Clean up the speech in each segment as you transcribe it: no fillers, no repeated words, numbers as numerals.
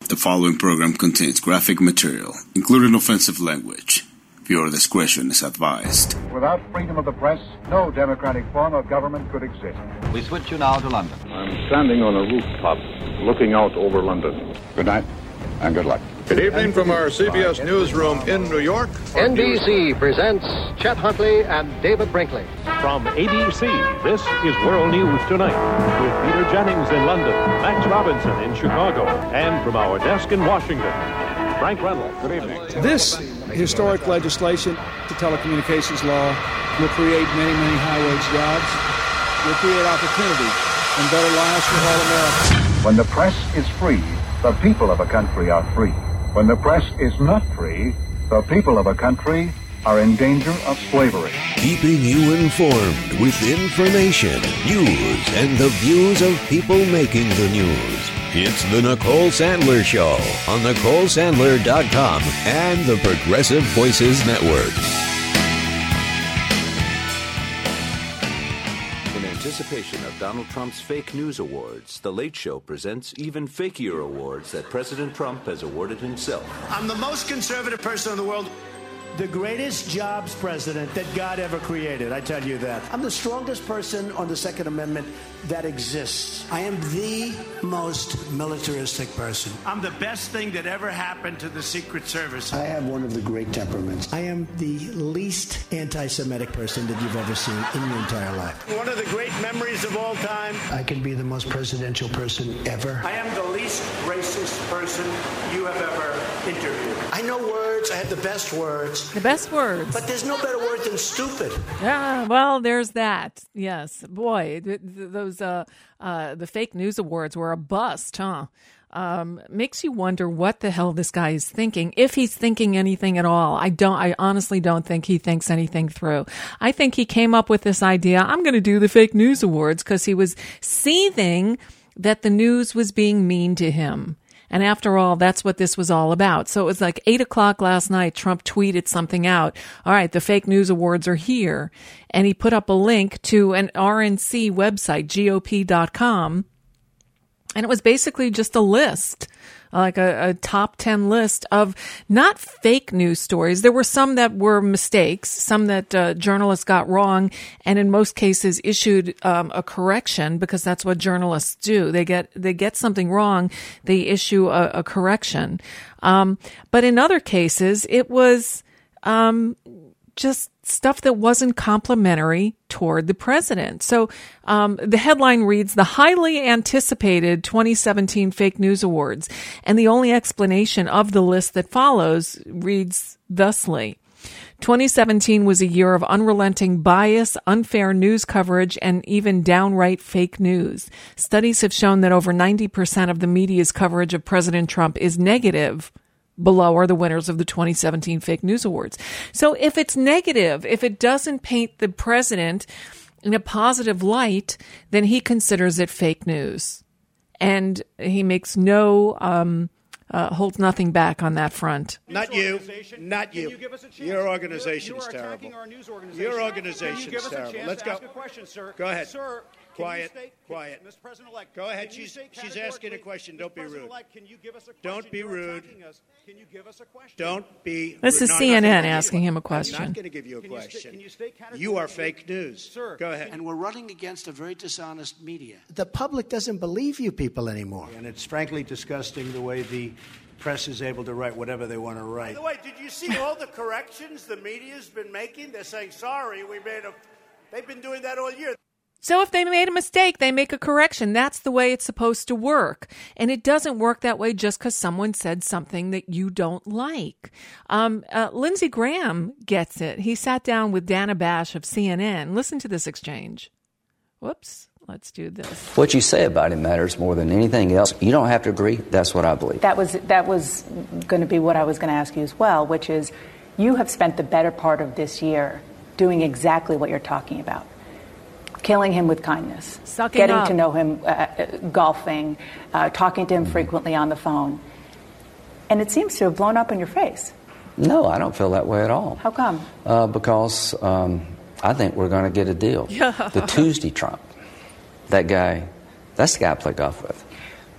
The following program contains graphic material, including offensive language. Viewer discretion is advised. Without freedom of the press, no democratic form of government could exist. We switch you now to London. I'm standing on a rooftop looking out over London. Good night and good luck. Good evening from our CBS newsroom in New York. NBC presents Chet Huntley and David Brinkley. From ABC, this is World News Tonight with Peter Jennings in London, Max Robinson in Chicago, and from our desk in Washington, Frank Reynolds. Good evening. This historic legislation, the telecommunications law, will create many, many high-wage jobs, will create opportunity and better lives for all Americans. When the press is free, the people of a country are free. When the press is not free, the people of a country are in danger of slavery. Keeping you informed with information, news, and the views of people making the news. It's the Nicole Sandler Show on NicoleSandler.com and the Progressive Voices Network. In anticipation of Donald Trump's fake news awards, The Late Show presents even fakier awards that President Trump has awarded himself. I'm the most conservative person in the world. The greatest jobs president that God ever created, I tell you that. I'm the strongest person on the Second Amendment that exists. I am the most militaristic person. I'm the best thing that ever happened to the Secret Service. I have one of the great temperaments. I am the least anti-Semitic person that you've ever seen in your entire life. One of the great memories of all time. I can be the most presidential person ever. I am the least racist person you have ever interviewed. I know words. I have the best words. The best words. But there's no better word than stupid. Yeah, well, there's that. Yes. Boy, those the fake news awards were a bust, huh? Makes you wonder what the hell this guy is thinking, if he's thinking anything at all. I honestly don't think he thinks anything through. I think he came up with this idea, I'm going to do the fake news awards, because he was seething that the news was being mean to him. And after all, that's what this was all about. So it was like 8 o'clock last night, Trump tweeted something out. All right, the fake news awards are here. And he put up a link to an RNC website, GOP.com. And it was basically just a list, like a top 10 list of not fake news stories. There were some that were mistakes, some that journalists got wrong, and in most cases issued a correction, because that's what journalists do. They get something wrong, they issue a correction. But in other cases, it was just stuff that wasn't complimentary toward the president. So the headline reads, the highly anticipated 2017 fake news awards. And the only explanation of the list that follows reads thusly. 2017 was a year of unrelenting bias, unfair news coverage, and even downright fake news. Studies have shown that over 90% of the media's coverage of President Trump is negative. Below are the winners of the 2017 Fake News Awards. So if it's negative, if it doesn't paint the president in a positive light, then he considers it fake news. And he makes holds nothing back on that front. Not you. Not you. Your organization's terrible. Your organization's terrible. Let's go. Go ahead. Quiet. Mr. President-elect, go ahead. She's asking a question. Don't be rude. Don't be rude. Can you give us a question? Don't be. This is CNN asking him a question. I'm not going to give you a question. You are fake news. Sir. Go ahead. And we're running against a very dishonest media. The public doesn't believe you people anymore. And it's frankly disgusting the way the press is able to write whatever they want to write. By the way, did you see all the corrections the media's been making? They're saying, sorry, they've been doing that all year. So if they made a mistake, they make a correction. That's the way it's supposed to work. And it doesn't work that way just because someone said something that you don't like. Lindsey Graham gets it. He sat down with Dana Bash of CNN. Listen to this exchange. Whoops. Let's do this. What you say about him matters more than anything else. You don't have to agree. That's what I believe. That was going to be what I was going to ask you as well, which is you have spent the better part of this year doing exactly what you're talking about. Killing him with kindness, getting to know him, golfing, talking to him frequently on the phone. And it seems to have blown up in your face. No, I don't feel that way at all. How come? Because I think we're going to get a deal. Yeah. The Tuesday Trump, that guy, that's the guy I play golf with.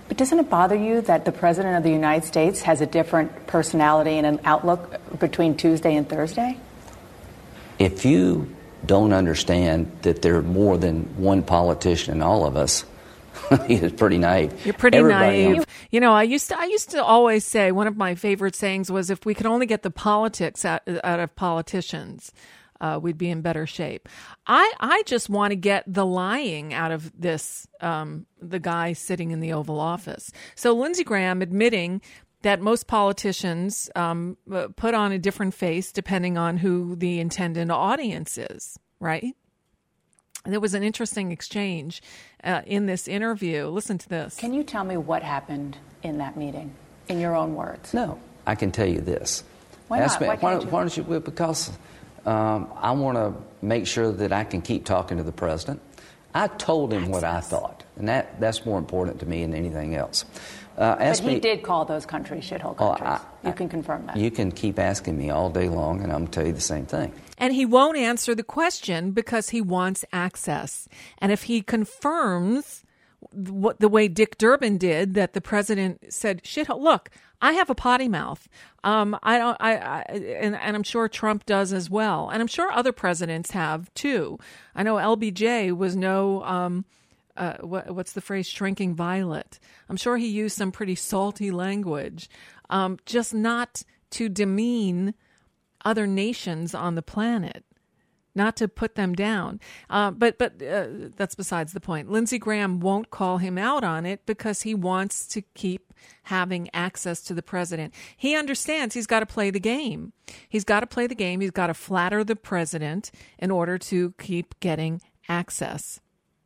But doesn't it bother you that the President of the United States has a different personality and an outlook between Tuesday and Thursday? If you don't understand that there are more than one politician in all of us, it's pretty naive. You're pretty naive. You know, I used to always say, one of my favorite sayings was, if we could only get the politics out of politicians, we'd be in better shape. I just want to get the lying out of this, the guy sitting in the Oval Office. So Lindsey Graham admitting that most politicians put on a different face depending on who the intended audience is, right? There was an interesting exchange in this interview. Listen to this. Can you tell me what happened in that meeting, in your own words? No, I can tell you this. Why not? Why don't you? Because I want to make sure that I can keep talking to the president. I told him what I thought, and that's more important to me than anything else. But he did call those countries shithole countries. You can confirm that. You can keep asking me all day long, and I'm going to tell you the same thing. And he won't answer the question because he wants access. And if he confirms the way Dick Durbin did, that the president said, shithole, look, I have a potty mouth. And I'm sure Trump does as well. And I'm sure other presidents have too. I know LBJ was no, what's the phrase, shrinking violet. I'm sure he used some pretty salty language, just not to demean other nations on the planet, not to put them down. But that's besides the point. Lindsey Graham won't call him out on it because he wants to keep having access to the president. He understands he's got to play the game. He's got to play the game. He's got to flatter the president in order to keep getting access.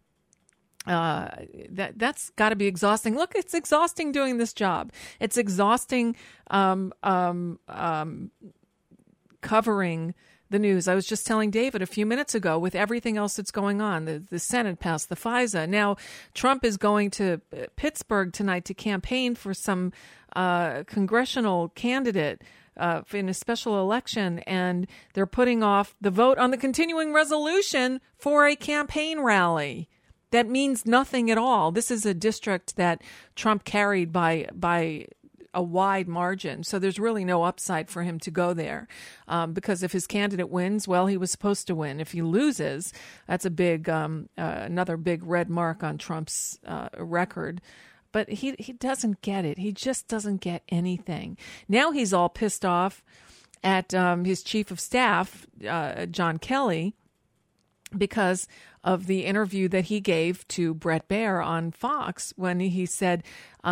That's got to be exhausting. Look, it's exhausting doing this job. It's exhausting covering the news. I was just telling David a few minutes ago, with everything else that's going on, the Senate passed the FISA. Now Trump is going to Pittsburgh tonight to campaign for some congressional candidate in a special election, and they're putting off the vote on the continuing resolution for a campaign rally. That means nothing at all. This is a district that Trump carried by a wide margin. So there's really no upside for him to go there because if his candidate wins, well, he was supposed to win. If he loses, that's a big another big red mark on Trump's record. But he doesn't get it. He just doesn't get anything. Now he's all pissed off at his chief of staff, John Kelly, because of the interview that he gave to Bret Baier on Fox when he said,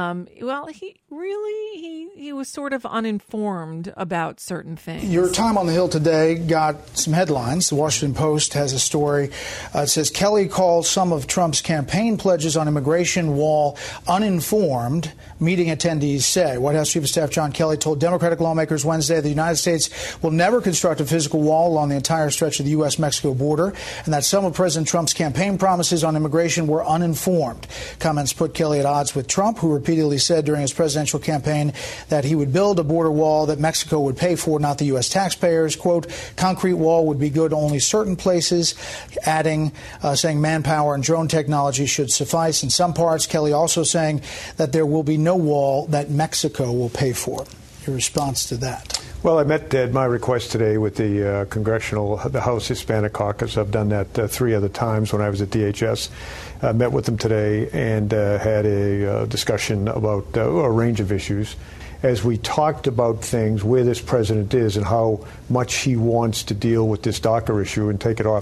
he was sort of uninformed about certain things. Your time on the Hill today got some headlines. The Washington Post has a story. It says Kelly called some of Trump's campaign pledges on immigration wall uninformed, meeting attendees say. White House Chief of Staff John Kelly told Democratic lawmakers Wednesday the United States will never construct a physical wall along the entire stretch of the U.S.-Mexico border, and that some of President Trump's campaign promises on immigration were uninformed. Comments put Kelly at odds with Trump, who repeatedly said during his presidential campaign that he would build a border wall that Mexico would pay for, not the U.S. taxpayers. Quote, concrete wall would be good only certain places, adding, saying manpower and drone technology should suffice in some parts. Kelly also saying that there will be no wall that Mexico will pay for. Your response to that? Well, I met at my request today with the House Hispanic Caucus. I've done that 3 other times when I was at DHS. Met with them today and had a discussion about a range of issues. As we talked about things, where this president is and how much he wants to deal with this DACA issue and take it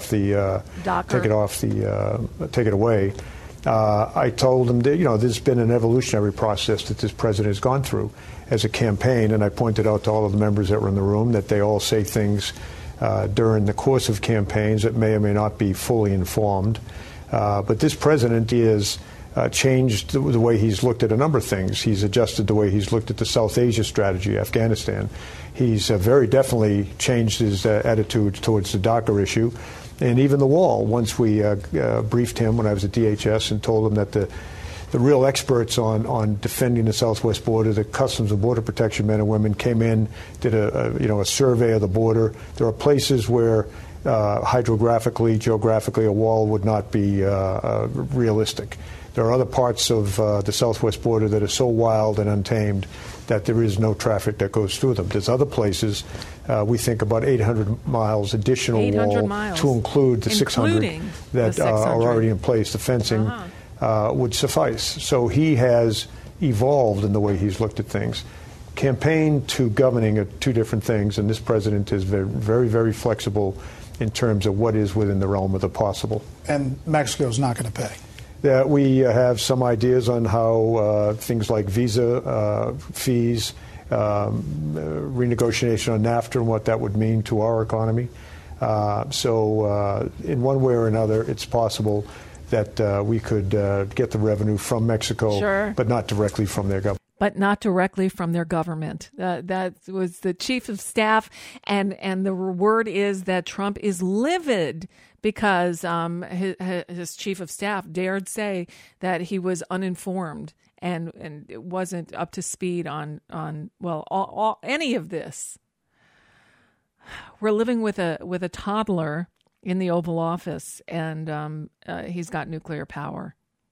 away. I told him that, there's been an evolutionary process that this president has gone through as a campaign, and I pointed out to all of the members that were in the room that they all say things during the course of campaigns that may or may not be fully informed. But this president is changed the way he's looked at a number of things. He's adjusted the way he's looked at the South Asia strategy, Afghanistan. He's very definitely changed his attitude towards the DACA issue. And even the wall, once we briefed him when I was at DHS and told him that the real experts on defending the southwest border, the Customs and Border Protection men and women, came in, did a survey of the border. There are places where hydrographically, geographically, a wall would not be realistic. There are other parts of the southwest border that are so wild and untamed that there is no traffic that goes through them. There's other places, we think about 800 miles additional 800 wall miles. to include the 600 that are already in place. The fencing would suffice. So he has evolved in the way he's looked at things. Campaign to governing are two different things, and this president is very, very, very flexible in terms of what is within the realm of the possible. And Mexico's not going to pay. We have some ideas on how things like visa fees, renegotiation on NAFTA and what that would mean to our economy. So in one way or another, it's possible that we could get the revenue from Mexico, but not directly from their government. But not directly from their government. That was the chief of staff, and the word is that Trump is livid because his chief of staff dared say that he was uninformed and it wasn't up to speed on any of this. We're living with a toddler in the Oval Office, and he's got nuclear power.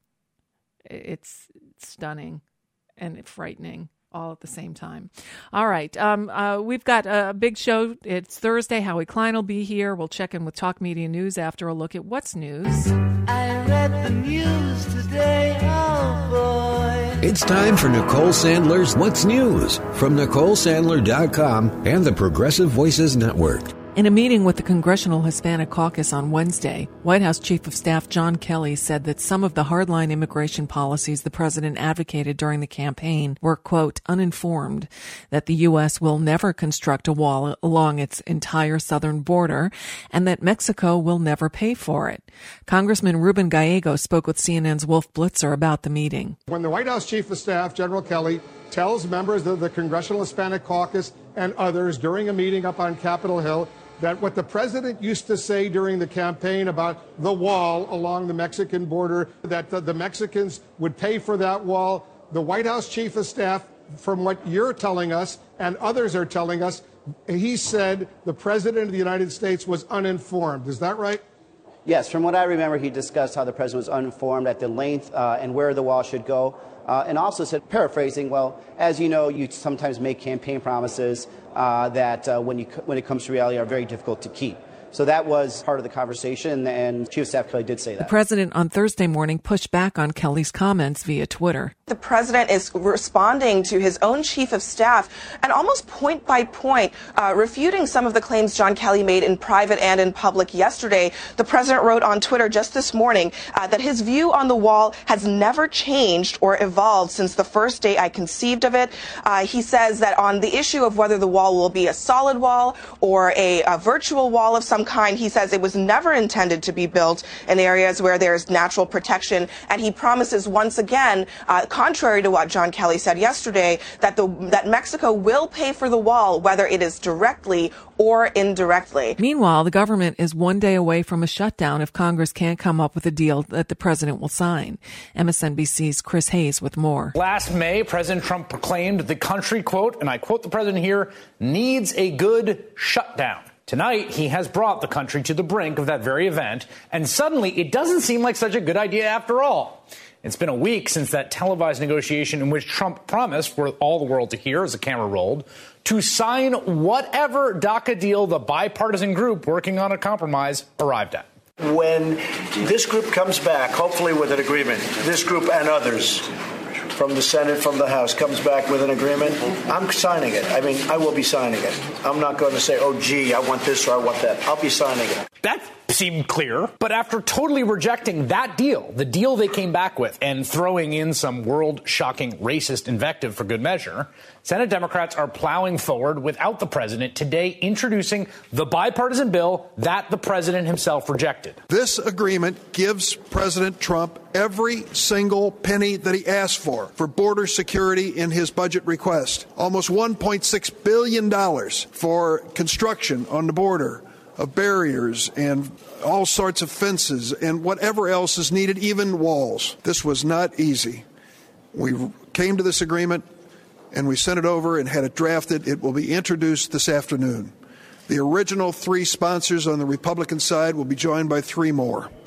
It's stunning and frightening all at the same time. All right. We've got a big show. It's Thursday. Howie Klein will be here. We'll check in with Talk Media News after a look at what's news. I read the news today. Oh, boy. It's time for Nicole Sandler's What's News from NicoleSandler.com and the Progressive Voices Network. In a meeting with the Congressional Hispanic Caucus on Wednesday, White House Chief of Staff John Kelly said that some of the hardline immigration policies the president advocated during the campaign were, quote, uninformed, that the U.S. will never construct a wall along its entire southern border, and that Mexico will never pay for it. Congressman Ruben Gallego spoke with CNN's Wolf Blitzer about the meeting. When the White House Chief of Staff, General Kelly, tells members of the Congressional Hispanic Caucus and others during a meeting up on Capitol Hill that what the president used to say during the campaign about the wall along the Mexican border, that the Mexicans would pay for that wall, the White House Chief of Staff, from what you're telling us and others are telling us, he said the president of the United States was uninformed. Is that right? Yes, from what I remember, he discussed how the president was uninformed at the length and where the wall should go. And also said, paraphrasing, well, as you know, you sometimes make campaign promises that when it comes to reality are very difficult to keep. So that was part of the conversation, and Chief of Staff Kelly did say that. The president on Thursday morning pushed back on Kelly's comments via Twitter. The president is responding to his own chief of staff and almost point by point refuting some of the claims John Kelly made in private and in public yesterday. The president wrote on Twitter just this morning that his view on the wall has never changed or evolved since the first day I conceived of it. He says that on the issue of whether the wall will be a solid wall or a virtual wall of some kind, he says it was never intended to be built in areas where there's natural protection. And he promises once again, contrary to what John Kelly said yesterday, that Mexico will pay for the wall, whether it is directly or indirectly. Meanwhile, the government is one day away from a shutdown if Congress can't come up with a deal that the president will sign. MSNBC's Chris Hayes with more. Last May, President Trump proclaimed the country, quote, and I quote the president here, needs a good shutdown. Tonight, he has brought the country to the brink of that very event, and suddenly it doesn't seem like such a good idea after all. It's been a week since that televised negotiation in which Trump promised for all the world to hear as the camera rolled to sign whatever DACA deal the bipartisan group working on a compromise arrived at. When this group comes back, hopefully with an agreement, this group and others from the Senate, from the House, comes back with an agreement, I'm signing it. I mean, I will be signing it. I'm not going to say, oh, gee, I want this or I want that. I'll be signing it. That seemed clear, but after totally rejecting that deal, the deal they came back with, and throwing in some world-shocking racist invective for good measure, Senate Democrats are plowing forward without the president today, introducing the bipartisan bill that the president himself rejected. This agreement gives President Trump every single penny that he asked for border security in his budget request. Almost $1.6 billion for construction on the border of barriers and all sorts of fences and whatever else is needed, even walls. This was not easy. We came to this agreement and we sent it over and had it drafted. It will be introduced this afternoon. The original 3 sponsors on the Republican side will be joined by 3 more.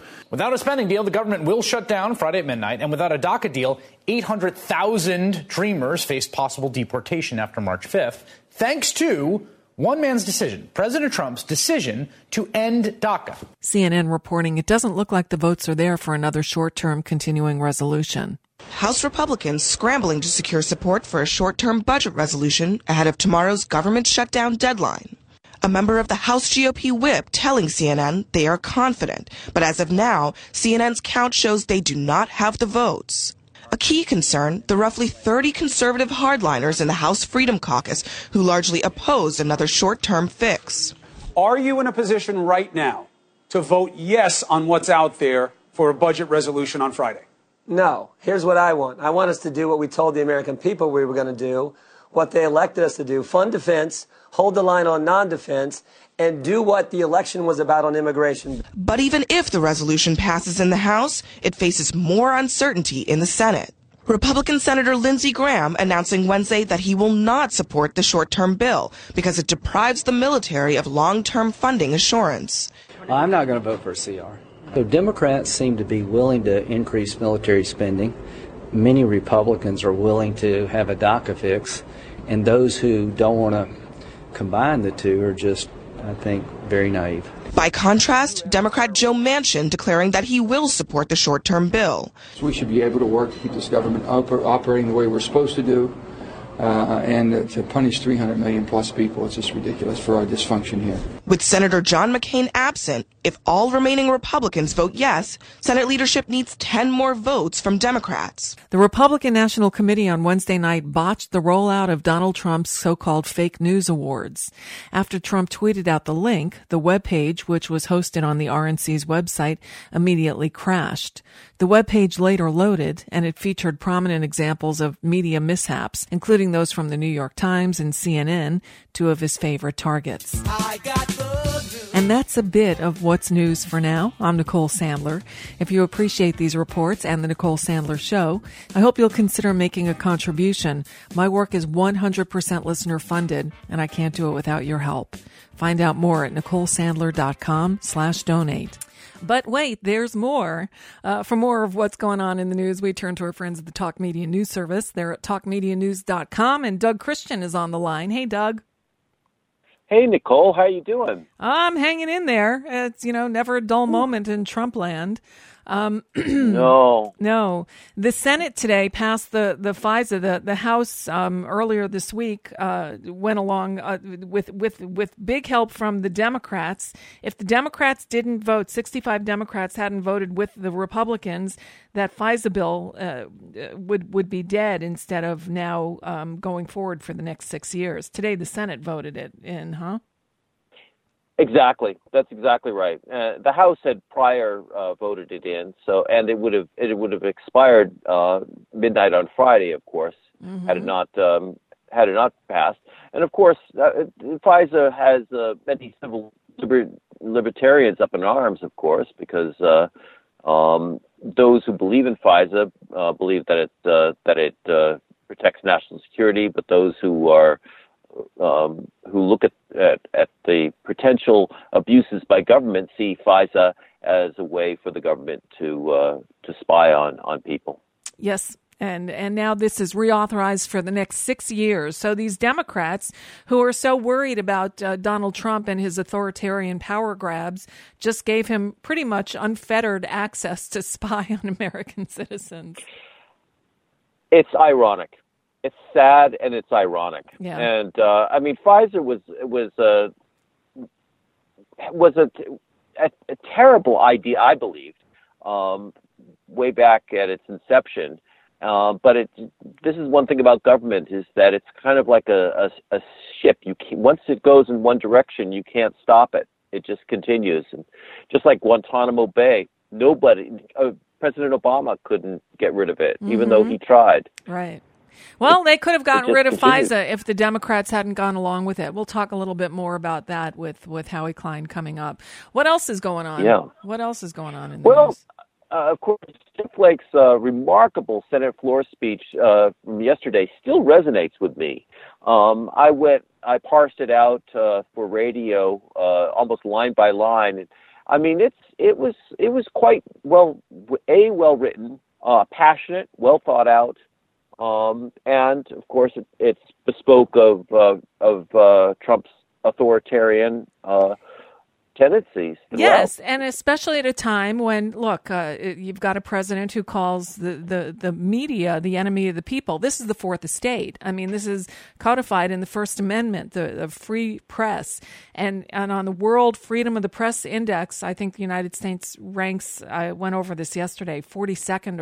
Without a spending deal, the government will shut down Friday at midnight. And without a DACA deal, 800,000 Dreamers faced possible deportation after March 5th, thanks to one man's decision, President Trump's decision to end DACA. CNN reporting it doesn't look like the votes are there for another short-term continuing resolution. House Republicans scrambling to secure support for a short-term budget resolution ahead of tomorrow's government shutdown deadline. A member of the House GOP whip telling CNN they are confident, but as of now, CNN's count shows they do not have the votes. A key concern, the roughly 30 conservative hardliners in the House Freedom Caucus who largely opposed another short-term fix. Are you in a position right now to vote yes on what's out there for a budget resolution on Friday? No. Here's what I want. I want us to do what we told the American people we were going to do, what they elected us to do, fund defense, hold the line on non-defense, and do what the election was about on immigration. But even if the resolution passes in the House, it faces more uncertainty in the Senate. Republican Senator Lindsey Graham announcing Wednesday that he will not support the short-term bill because it deprives the military of long-term funding assurance. I'm not going to vote for a CR. So Democrats seem to be willing to increase military spending. Many Republicans are willing to have a DACA fix, and those who don't want to combine the two are just, I think, very naive. By contrast, Democrat Joe Manchin declaring that he will support the short-term bill. We should be able to work to keep this government operating the way we're supposed to do, and to punish 300 million plus people. It's just ridiculous for our dysfunction here. With Senator John McCain absent, if all remaining Republicans vote yes, Senate leadership needs 10 more votes from Democrats. The Republican National Committee on Wednesday night botched the rollout of Donald Trump's so-called fake news awards. After Trump tweeted out the link, the webpage, which was hosted on the RNC's website, immediately crashed. The webpage later loaded, and it featured prominent examples of media mishaps, including those from the New York Times and CNN, two of his favorite targets. And that's a bit of what's news for now. I'm Nicole Sandler. If you appreciate these reports and the Nicole Sandler Show, I hope you'll consider making a contribution. My work is 100% listener funded, and I can't do it without your help. Find out more at NicoleSandler.com/donate. But wait, there's more. For more of what's going on in the news, we turn to our friends at the Talk Media News Service. They're at TalkMediaNews.com, and Doug Christian is on the line. Hey, Doug. Hey, Nicole. How you doing? I'm hanging in there. It's, never a dull moment in Trump land. No. The Senate today passed the FISA. The House earlier this week went along with big help from the Democrats. If the Democrats didn't vote, 65 Democrats hadn't voted with the Republicans, that FISA bill would be dead instead of now going forward for the next 6 years. Today, the Senate voted it in, huh? Exactly. That's exactly right. The House had prior voted it in, and it would have expired midnight on Friday, of course, had it not passed. And of course, FISA has many civil libertarians up in arms, of course, because those who believe in FISA believe that it protects national security, but those who look at the potential abuses by government see FISA as a way for the government to spy on people. Yes. And now this is reauthorized for the next 6 years. So these Democrats who are so worried about Donald Trump and his authoritarian power grabs just gave him pretty much unfettered access to spy on American citizens. It's ironic. It's sad and it's ironic. Yeah. And FISA was a terrible idea, I believed, way back at its inception. But this is one thing about government, is that it's kind of like a ship. Once it goes in one direction, you can't stop it. It just continues. And just like Guantanamo Bay, President Obama couldn't get rid of it, even though he tried. Right. Well, they could have gotten rid of FISA if the Democrats hadn't gone along with it. We'll talk a little bit more about that with Howie Klein coming up. What else is going on? Yeah. What else is going on in the news? Of course, Jim Flake's remarkable Senate floor speech from yesterday still resonates with me. I parsed it out for radio almost line by line. I mean, it was quite well written, passionate, well thought out, and of course it's bespoke of Trump's authoritarian tendencies. Yes, and especially at a time when, look, you've got a president who calls the media the enemy of the people. This is the fourth estate. I mean, this is codified in the First Amendment, the free press. And on the World Freedom of the Press Index, I think the United States ranks, I went over this yesterday, 42nd or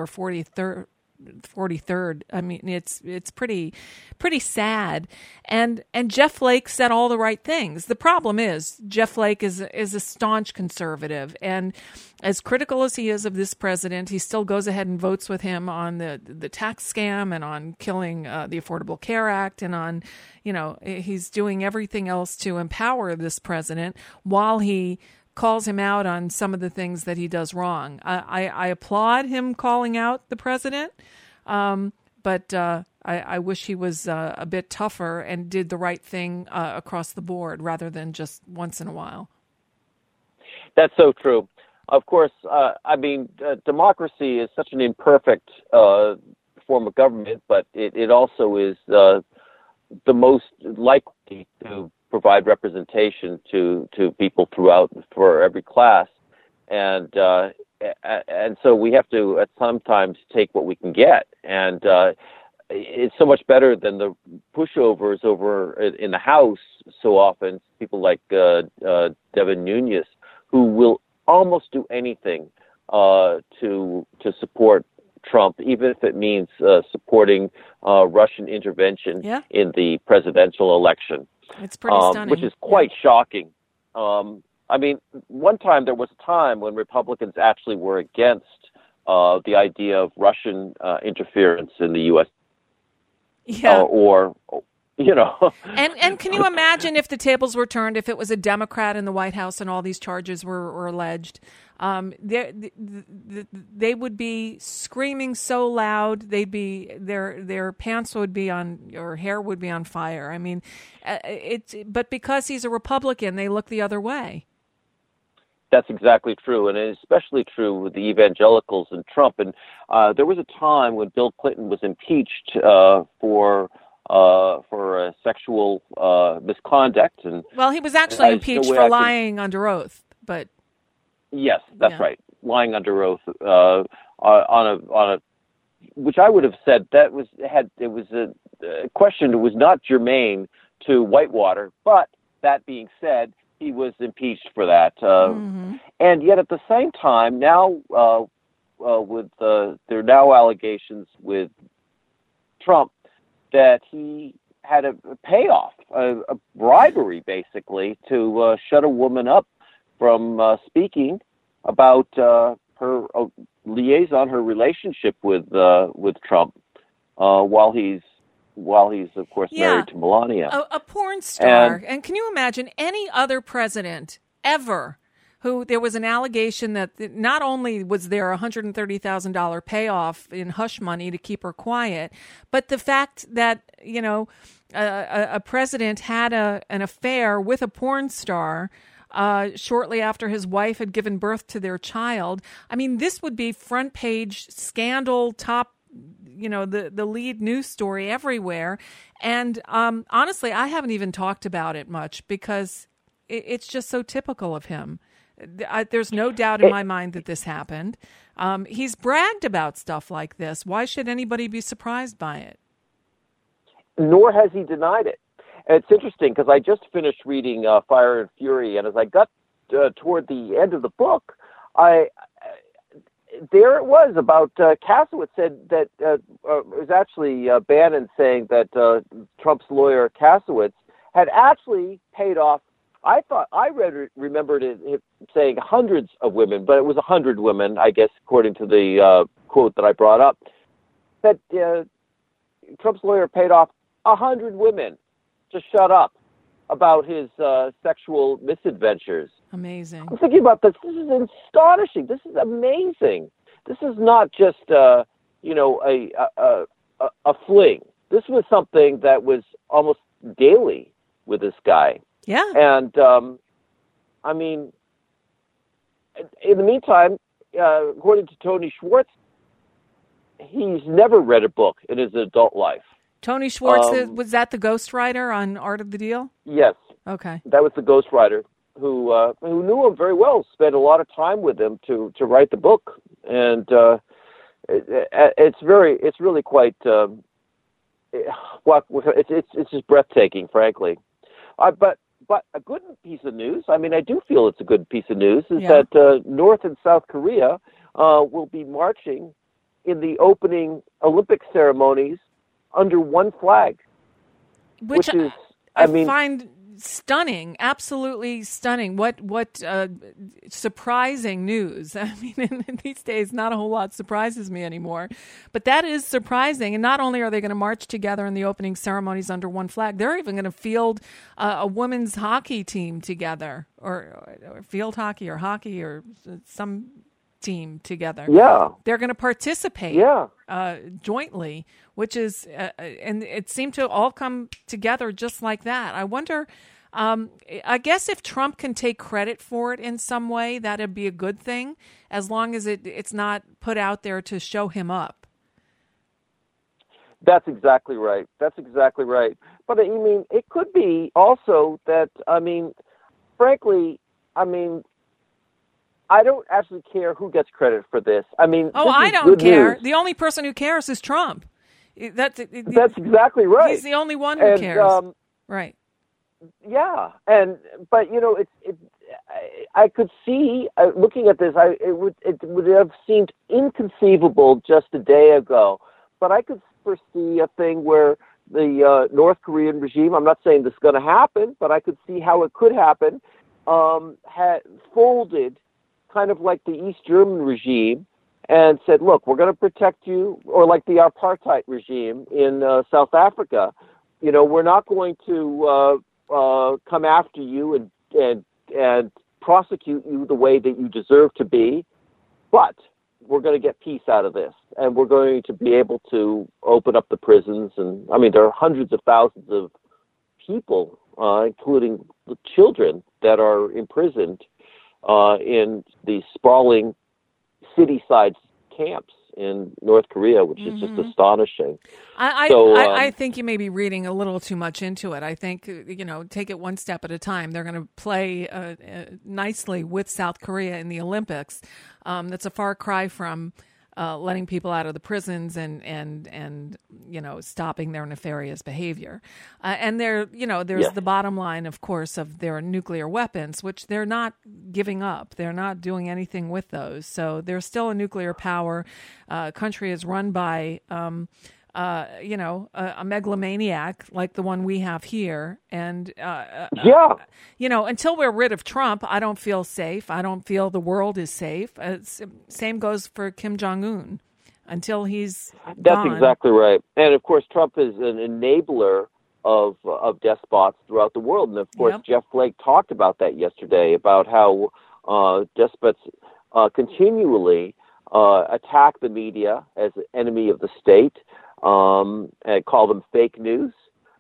43rd. I mean, it's pretty sad. And Jeff Flake said all the right things. The problem is Jeff Flake is a staunch conservative, and as critical as he is of this president, he still goes ahead and votes with him on the tax scam and on killing the Affordable Care Act, and on, he's doing everything else to empower this president while he calls him out on some of the things that he does wrong. I applaud him calling out the president, but I wish he was a bit tougher and did the right thing across the board rather than just once in a while. That's so true. Of course, democracy is such an imperfect form of government, but it also is the most likely to provide representation to people throughout for every class, and so we have to at sometimes take what we can get, and it's so much better than the pushovers over in the House so often. People like Devin Nunes, who will almost do anything to support Trump, even if it means supporting Russian intervention in the presidential election. It's pretty stunning. Which is quite shocking. One time there was a time when Republicans actually were against the idea of Russian interference in the U.S. And can you imagine if the tables were turned, if it was a Democrat in the White House and all these charges were alleged? They would be screaming so loud, they'd be their pants would be on, or hair would be on fire. I mean, but because he's a Republican, they look the other way. That's exactly true, and it's especially true with the evangelicals and Trump. And there was a time when Bill Clinton was impeached for sexual misconduct, and he was actually impeached for lying under oath. But yes, that's right, lying under oath on a which I would have said that was a question that was not germane to Whitewater. But that being said, he was impeached for that, and yet at the same time, now there are now allegations with Trump that he had a payoff, a bribery, basically, to shut a woman up from speaking about her liaison, her relationship with Trump, while he's of course married to Melania, a porn star. And can you imagine any other president ever who there was an allegation that not only was there a $130,000 payoff in hush money to keep her quiet, but the fact that, a president had an affair with a porn star shortly after his wife had given birth to their child. I mean, this would be front page scandal, top, the lead news story everywhere. And honestly, I haven't even talked about it much because it's just so typical of him. There's no doubt in my mind that this happened. He's bragged about stuff like this. Why should anybody be surprised by it? Nor has he denied it. And it's interesting because I just finished reading Fire and Fury, and as I got toward the end of the book, there it was about Kasowitz said that it was actually Bannon saying that Trump's lawyer Kasowitz had actually paid off. I thought I remembered it saying hundreds of women, but it was 100 women, I guess, according to the quote that I brought up. That Trump's lawyer paid off 100 women to shut up about his sexual misadventures. Amazing. I'm thinking about this. This is astonishing. This is amazing. This is not just a fling. This was something that was almost daily with this guy. Yeah. And in the meantime, according to Tony Schwartz, he's never read a book in his adult life. Tony Schwartz, was that the ghostwriter on Art of the Deal? Yes. Okay. That was the ghostwriter who knew him very well, spent a lot of time with him to write the book, and it's really quite it's just breathtaking, frankly. But a good piece of news, I mean, I do feel it's a good piece of news, is that North and South Korea will be marching in the opening Olympic ceremonies under one flag, which is, I find stunning, absolutely stunning. What surprising news. I mean, these days, not a whole lot surprises me anymore, but that is surprising. And not only are they going to march together in the opening ceremonies under one flag, they're even going to field a women's hockey team together, or field hockey or hockey or some team together. Yeah. They're going to participate jointly, which is, and it seemed to all come together just like that. I wonder, I guess if Trump can take credit for it in some way, that'd be a good thing, as long as it's not put out there to show him up. That's exactly right. But I mean, it could be also that, I mean, frankly, I don't actually care who gets credit for this. I mean, I don't care. News. The only person who cares is Trump. That's exactly right. He's the only one who cares. Right. Yeah, but you know, I could see looking at this. It would have seemed inconceivable just a day ago, but I could foresee a thing where the North Korean regime, I'm not saying this is going to happen, but I could see how it could happen, had folded, kind of like the East German regime, and said, look, we're going to protect you, or like the apartheid regime in South Africa. You know, we're not going to come after you and prosecute you the way that you deserve to be, but we're going to get peace out of this, and we're going to be able to open up the prisons. And I mean, there are hundreds of thousands of people, including the children, that are imprisoned in the sprawling city-side camps in North Korea, which is just astonishing. I think you may be reading a little too much into it. I think, take it one step at a time. They're going to play nicely with South Korea in the Olympics. That's a far cry from letting people out of the prisons and stopping their nefarious behavior. And there's the bottom line, of course, of their nuclear weapons, which they're not giving up. They're not doing anything with those. So they're still a nuclear power. Country is run by a megalomaniac like the one we have here. And, until we're rid of Trump, I don't feel safe. I don't feel the world is safe. Same goes for Kim Jong-un. Until he's gone. Exactly right. And, of course, Trump is an enabler of despots throughout the world. And, of course, Jeff Flake talked about that yesterday, about how despots continually attack the media as an enemy of the state, and call them fake news.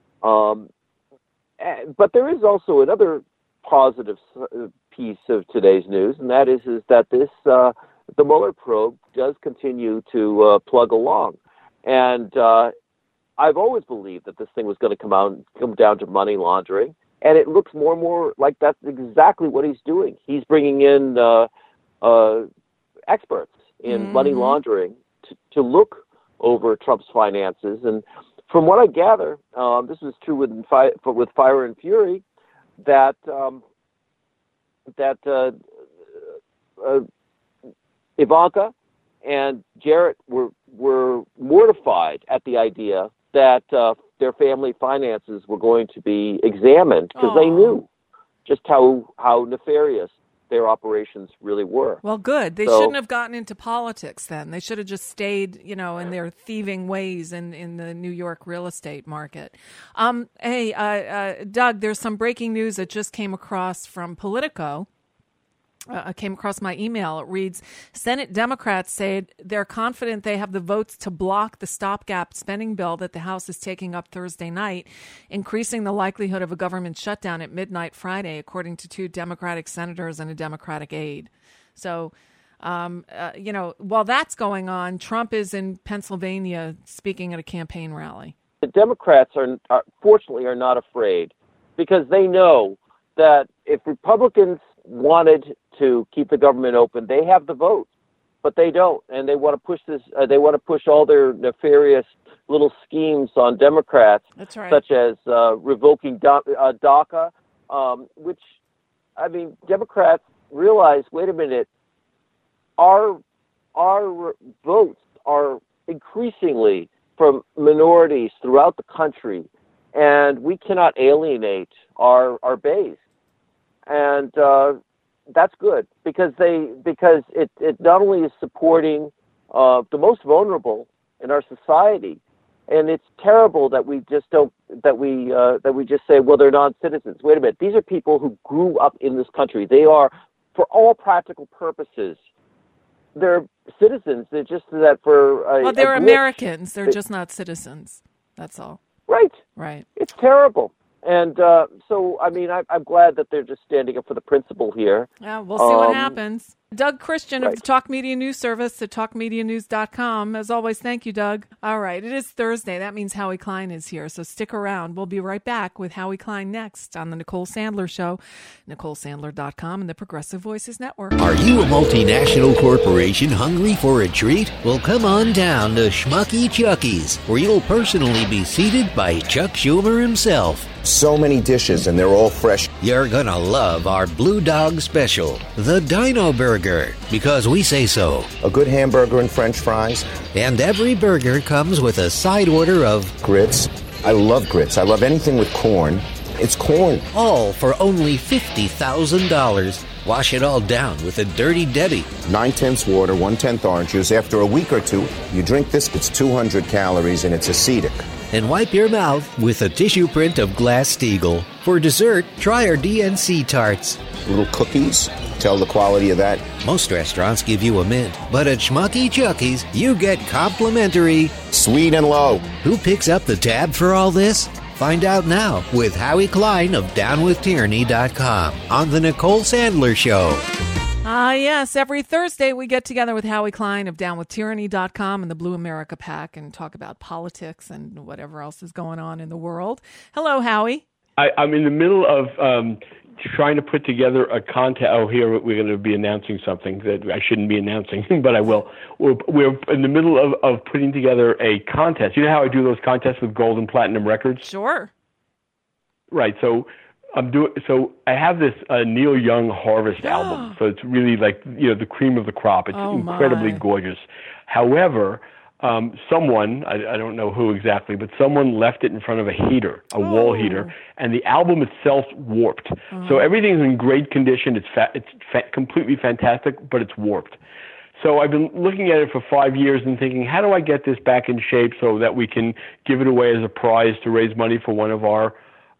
But there is also another positive piece of today's news, and that is that this the Mueller probe does continue to plug along. And I've always believed that this thing was going to come down to money laundering, and it looks more and more like that's exactly what he's doing. He's bringing in experts in money laundering to look over Trump's finances. And from what I gather, this is true with Fire and Fury, that Ivanka and Jared were mortified at the idea that their family finances were going to be examined, because they knew just how nefarious their operations really were. Well, good. They shouldn't have gotten into politics then. They should have just stayed, in their thieving ways in the New York real estate market. Hey, Doug, there's some breaking news that just came across from Politico. Came across my email. It reads, Senate Democrats say they're confident they have the votes to block the stopgap spending bill that the House is taking up Thursday night, increasing the likelihood of a government shutdown at midnight Friday, according to 2 Democratic senators and a Democratic aide. So, while that's going on, Trump is in Pennsylvania speaking at a campaign rally. The Democrats are fortunately not afraid, because they know that if Republicans wanted to keep the government open, they have the vote, but they don't, and they want to push this. They want to push all their nefarious little schemes on Democrats, That's right. such as revoking DACA, which, I mean, Democrats realize, wait a minute, our votes are increasingly from minorities throughout the country, and we cannot alienate our base. And that's good, because it not only is supporting the most vulnerable in our society, and it's terrible that we just say, well, they're non-citizens. Wait a minute, these are people who grew up in this country. They are, for all practical purposes, they're citizens. They're just that for they're Americans. They're just not citizens. That's all. Right. Right. It's terrible. And so, I mean, I'm glad that they're just standing up for the principle here. Yeah, we'll see what happens. Doug Christian of the Talk Media News Service at talkmedianews.com. As always, thank you, Doug. All right, it is Thursday. That means Howie Klein is here, so stick around. We'll be right back with Howie Klein next on The Nicole Sandler Show, NicoleSandler.com, and the Progressive Voices Network. Are you a multinational corporation hungry for a treat? Well, come on down to Schmucky Chucky's, where you'll personally be seated by Chuck Schumer himself. So many dishes, and they're all fresh. You're gonna love our Blue Dog Special, the Dino Burger, because we say so. A good hamburger and French fries. And every burger comes with a side order of grits. I love grits. I love anything with corn. It's corn. All for only $50,000. Wash it all down with a Dirty Debbie. 9/10 water, 1/10 orange juice. After a week or two, you drink this. It's 200 calories, and it's acidic. And wipe your mouth with a tissue print of Glass-Steagall. For dessert, try our DNC tarts. Little cookies. Tell the quality of that. Most restaurants give you a mint, but at Schmucky Chucky's, you get complimentary sweet and low. Who picks up the tab for all this? Find out now with Howie Klein of DownWithTyranny.com on The Nicole Sandler Show. Yes, every Thursday we get together with Howie Klein of DownWithTyranny.com and the Blue America PAC and talk about politics and whatever else is going on in the world. Hello, Howie. I'm in the middle of trying to put together a contest. Oh, here we're going to be announcing something that I shouldn't be announcing, but I will. We're in the middle of putting together a contest. You know how I do those contests with gold and platinum records? Sure. Right. So I have this Neil Young Harvest album. So it's really like, the cream of the crop. It's incredibly gorgeous. However, someone, I don't know who exactly, but someone left it in front of a heater, a wall heater, and the album itself warped. So everything's in great condition. It's completely fantastic, but it's warped. So I've been looking at it for 5 years and thinking, how do I get this back in shape so that we can give it away as a prize to raise money for one of our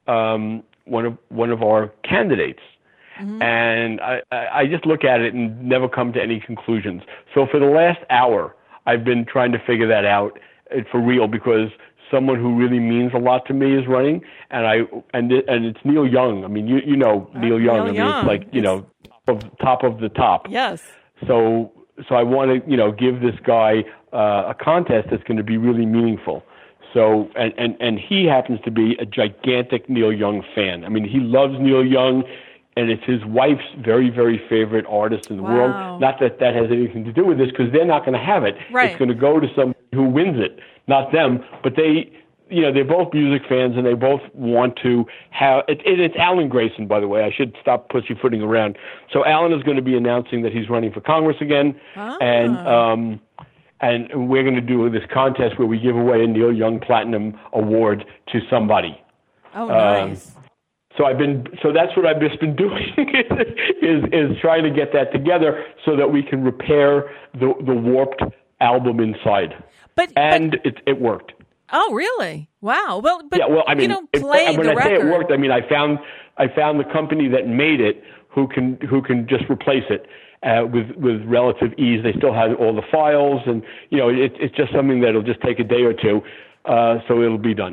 candidates? Mm-hmm. And I just look at it and never come to any conclusions. So for the last hour, I've been trying to figure that out for real, because someone who really means a lot to me is running, and it's Neil Young. I mean, you know Neil Young. It's like top of the top. Yes. So I want to give this guy a contest that's going to be really meaningful. So and he happens to be a gigantic Neil Young fan. I mean, he loves Neil Young. And it's his wife's very, very favorite artist in the world. Not that that has anything to do with this, because they're not going to have it. Right. It's going to go to somebody who wins it, not them. But they're both music fans, and they both want to have it. It's Alan Grayson, by the way. I should stop pussyfooting around. So Alan is going to be announcing that he's running for Congress again, and we're going to do this contest where we give away a Neil Young Platinum Award to somebody. Oh, nice. So that's what I've just been doing is trying to get that together so that we can repair the warped album inside. But it worked. Oh, really? Wow. Well, but I mean, when I say it worked, I mean I found the company that made it who can just replace it with relative ease. They still have all the files, and it's just something that'll just take a day or two, so it'll be done.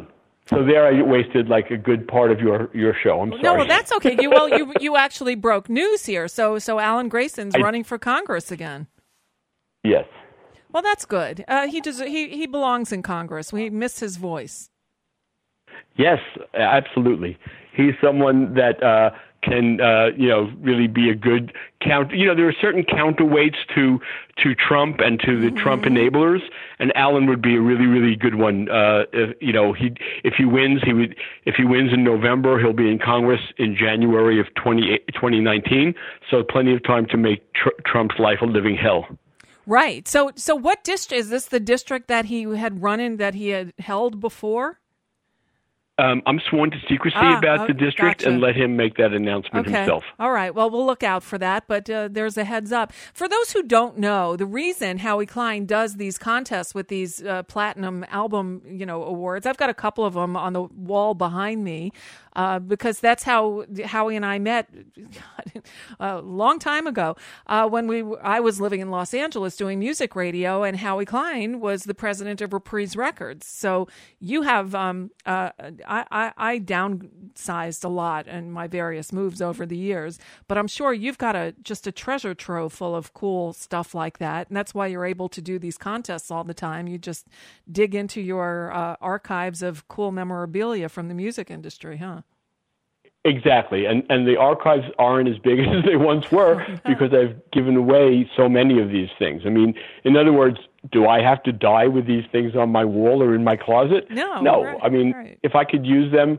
So there I wasted like a good part of your show. I'm sorry. No, well, that's okay. You actually broke news here. So Alan Grayson's running for Congress again. Yes. Well, that's good. He belongs in Congress. We miss his voice. Yes, absolutely. He's someone that can really be a good counter. There are certain counterweights to Trump and to the Trump enablers, and Alan would be a really, really good one. If he wins, if he wins in November, he'll be in Congress in January of 2019. So plenty of time to make Trump's life a living hell. Right. So what district is this? The district that he had run in, that he had held before? I'm sworn to secrecy about the district, gotcha. And let him make that announcement himself. All right. Well, we'll look out for that, but there's a heads up. For those who don't know, the reason Howie Klein does these contests with these platinum album, awards, I've got a couple of them on the wall behind me, because that's how Howie and I met a long time ago when I was living in Los Angeles doing music radio, and Howie Klein was the president of Reprise Records. So you have I downsized a lot in my various moves over the years, but I'm sure you've got just a treasure trove full of cool stuff like that, and that's why you're able to do these contests all the time. You just dig into your archives of cool memorabilia from the music industry, huh? Exactly, and the archives aren't as big as they once were because I've given away so many of these things. I mean, in other words, do I have to die with these things on my wall or in my closet? No. Right, I mean, if I could use them,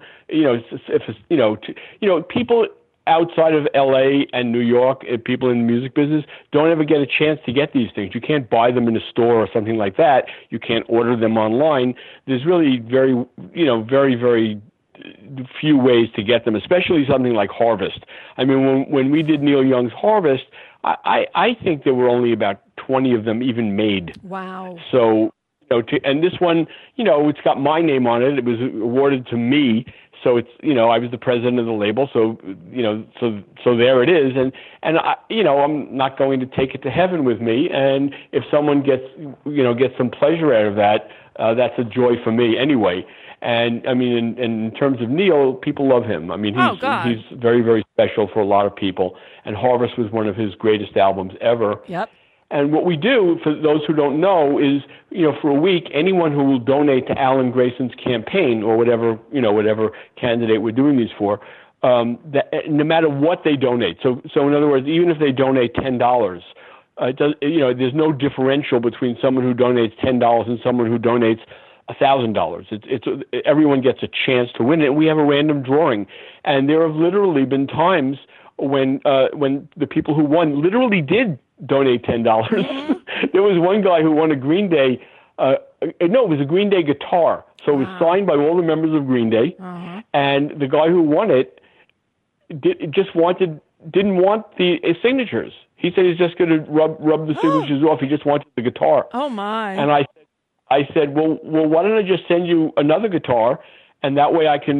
people outside of L.A. and New York, people in the music business don't ever get a chance to get these things. You can't buy them in a store or something like that. You can't order them online. There's really very, very few ways to get them, especially something like Harvest. I mean, when we did Neil Young's Harvest, I think there were only about 20 of them even made. Wow. So, and this one, it's got my name on it. It was awarded to me. So it's, I was the president of the label. So, so there it is. And I, I'm not going to take it to heaven with me. And if someone gets some pleasure out of that, that's a joy for me anyway. And I mean, in terms of Neil, people love him. I mean, he's very, very special for a lot of people. And Harvest was one of his greatest albums ever. Yep. And what we do, for those who don't know, is, for a week, anyone who will donate to Alan Grayson's campaign or whatever candidate we're doing these for, that, no matter what they donate. So in other words, even if they donate $10, there's no differential between someone who donates $10 and someone who donates $1,000. It's everyone gets a chance to win it. We have a random drawing, and there have literally been times when the people who won literally did donate $10. Mm-hmm. There was one guy who won a Green Day. It was a Green Day guitar, so it was signed by all the members of Green Day, and the guy who won it didn't want the signatures. He said he's just going to rub the signatures off. He just wanted the guitar. Oh my! And I said, well, why don't I just send you another guitar, and that way I can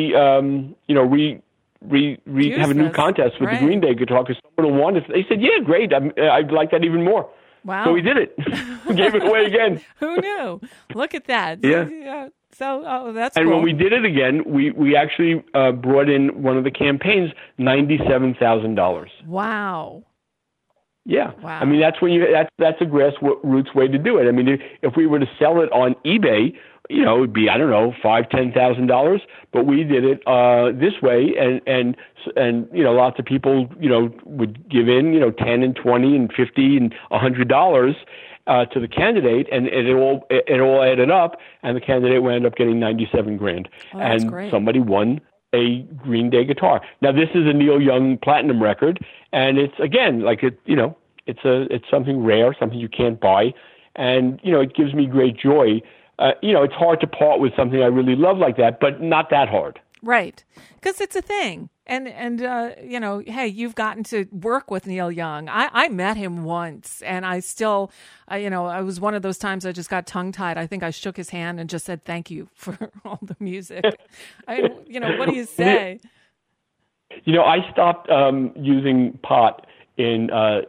have a new contest with the Green Day guitar because someone will want it. They said, yeah, great. I'd like that even more. Wow. So we did it. We gave it away again. Who knew? Look at that. Yeah. So that's and cool. when we did it again, we actually brought in one of the campaigns $97,000. Wow. Yeah. Wow. I mean, that's a grassroots way to do it. I mean, if we were to sell it on eBay, it'd be, I don't know, $5,000-$10,000. But we did it this way, and lots of people, would give in, $10 and $20 and $50 and $100 to the candidate, and it all added up, and the candidate wound up getting $97,000, and great. Somebody won a Green Day guitar. Now this is a Neil Young platinum record, and it's again it's something rare, something you can't buy, and it gives me great joy. It's hard to part with something I really love like that, but not that hard. Right, because it's a thing, and hey, you've gotten to work with Neil Young. I met him once, and I still, I was one of those times I just got tongue-tied. I think I shook his hand and just said thank you for all the music. What do you say? I stopped using pot in I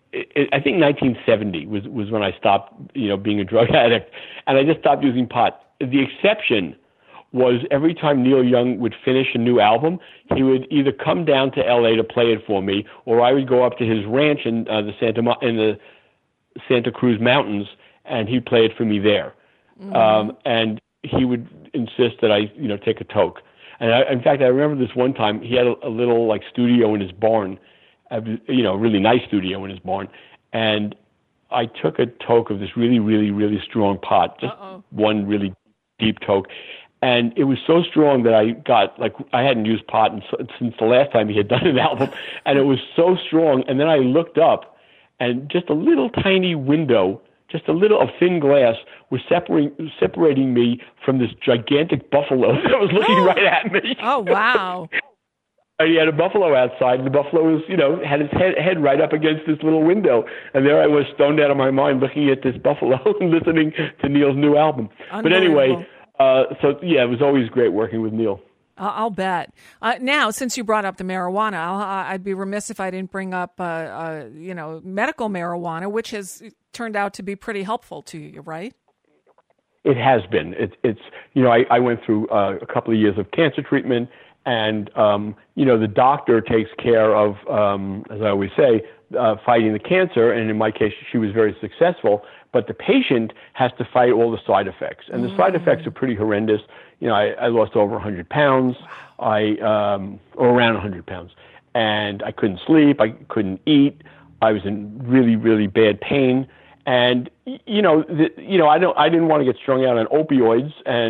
think 1970 was when I stopped, being a drug addict, and I just stopped using pot the exception was every time Neil Young would finish a new album, he would either come down to L.A. to play it for me, or I would go up to his ranch in the Santa Cruz Mountains, and he'd play it for me there. Mm-hmm. And he would insist that I, take a toke. And in fact, I remember this one time he had a little studio in his barn, a really nice studio in his barn, and I took a toke of this really, really, really strong pot, just one really deep toke. And it was so strong that I hadn't used pot since the last time he had done an album. And it was so strong. And then I looked up, and just a little tiny window, just a little of thin glass, was separating me from this gigantic buffalo that was looking right at me. Oh, wow. And he had a buffalo outside, and the buffalo was, had its head right up against this little window. And there I was, stoned out of my mind, looking at this buffalo and listening to Neil's new album. But anyway, it was always great working with Neil. I'll bet. Now, since you brought up the marijuana, I'd be remiss if I didn't bring up, medical marijuana, which has turned out to be pretty helpful to you, right? It has been. I went through a couple of years of cancer treatment, and, the doctor takes care of, as I always say, fighting the cancer. And in my case, she was very successful. But the patient has to fight all the side effects. And the side effects are pretty horrendous. I lost over 100 pounds, or around 100 pounds. And I couldn't sleep. I couldn't eat. I was in really, really bad pain. And, I didn't want to get strung out on opioids.